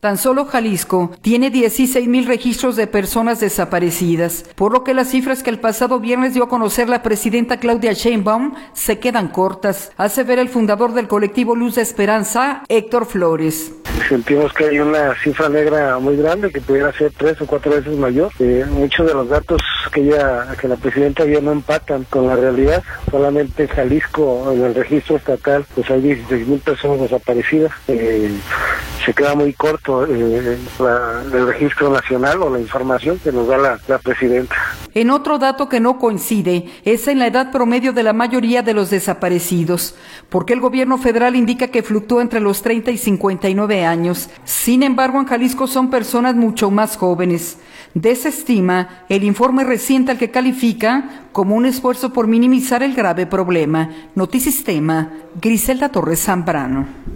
Tan solo Jalisco tiene 16,000 registros de personas desaparecidas, por lo que las cifras que el pasado viernes dio a conocer la presidenta Claudia Sheinbaum se quedan cortas, hace ver el fundador del colectivo Luz de Esperanza, Héctor Flores. Sentimos que hay una cifra negra muy grande que pudiera ser 3 o 4 veces mayor. Muchos de los datos que la presidenta dio no empatan con la realidad. Solamente en Jalisco, en el registro estatal, pues hay 16,000 personas desaparecidas. Se queda muy corto el registro nacional o la información que nos da la presidenta. En otro dato que no coincide es en la edad promedio de la mayoría de los desaparecidos, porque el gobierno federal indica que fluctúa entre los 30 y 59 años. Sin embargo, en Jalisco son personas mucho más jóvenes. Desestima el informe reciente al que califica como un esfuerzo por minimizar el grave problema. Notisistema, Griselda Torres Zambrano.